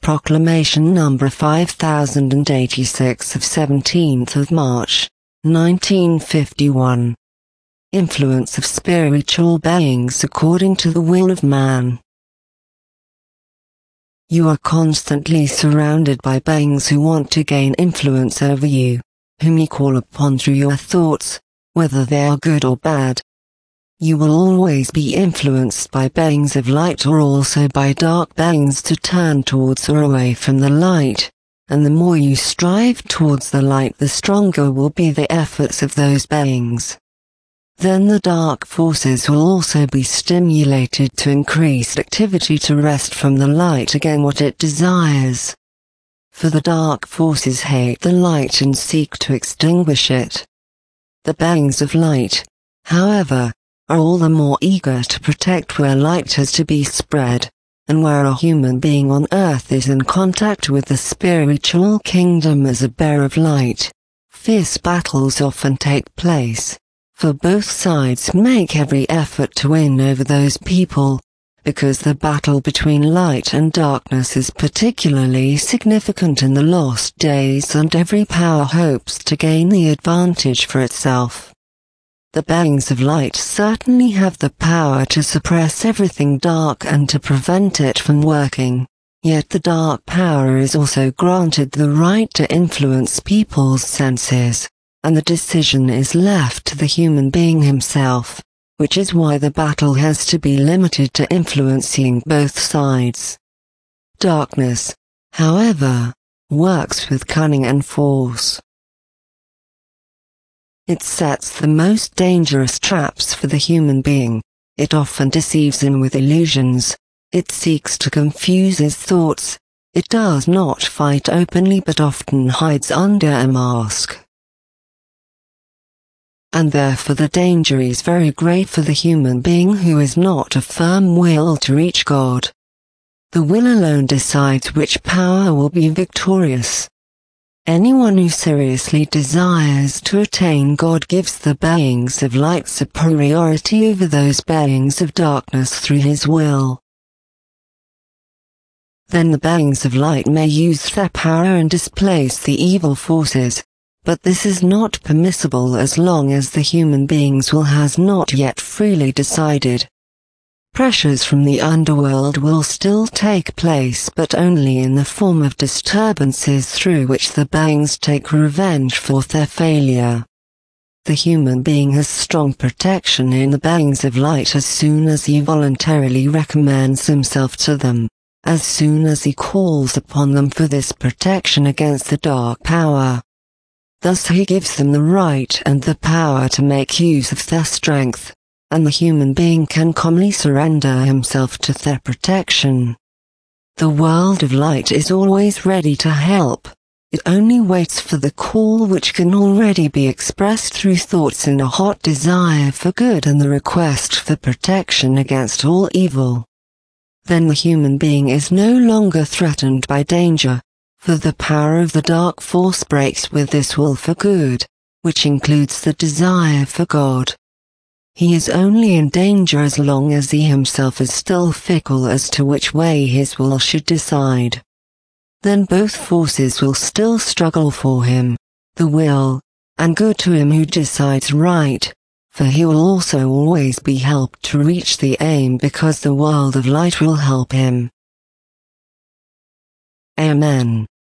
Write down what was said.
Proclamation number 5086 of 17th of March, 1951. Influence of spiritual beings according to the will of man. You are constantly surrounded by beings who want to gain influence over you, whom you call upon through your thoughts, whether they are good or bad. You will always be influenced by beings of light or also by dark beings to turn towards or away from the light, and the more you strive towards the light, the stronger will be the efforts of those beings. Then the dark forces will also be stimulated to increased activity to wrest from the light again what it desires. For the dark forces hate the light and seek to extinguish it. The beings of light, however, are all the more eager to protect where light has to be spread, and where a human being on earth is in contact with the spiritual kingdom as a bearer of light. Fierce battles often take place, for both sides make every effort to win over those people, because the battle between light and darkness is particularly significant in the lost days, and every power hopes to gain the advantage for itself. The beings of light certainly have the power to suppress everything dark and to prevent it from working, yet the dark power is also granted the right to influence people's senses, and the decision is left to the human being himself, which is why the battle has to be limited to influencing both sides. Darkness, however, works with cunning and force. It sets the most dangerous traps for the human being. It often deceives him with illusions. It seeks to confuse his thoughts. It does not fight openly but often hides under a mask. And therefore the danger is very great for the human being who has not a firm will to reach God. The will alone decides which power will be victorious. Anyone who seriously desires to attain God gives the beings of light superiority over those beings of darkness through his will. Then the beings of light may use their power and displace the evil forces, but this is not permissible as long as the human being's will has not yet freely decided. Pressures from the underworld will still take place, but only in the form of disturbances through which the beings take revenge for their failure. The human being has strong protection in the beings of light as soon as he voluntarily recommends himself to them, as soon as he calls upon them for this protection against the dark power. Thus he gives them the right and the power to make use of their strength, and the human being can calmly surrender himself to their protection. The world of light is always ready to help. It only waits for the call which can already be expressed through thoughts in a hot desire for good and the request for protection against all evil. Then the human being is no longer threatened by danger, for the power of the dark force breaks with this will for good, which includes the desire for God. He is only in danger as long as he himself is still fickle as to which way his will should decide. Then both forces will still struggle for him, the will, and good to him who decides right, for he will also always be helped to reach the aim because the world of light will help him. Amen.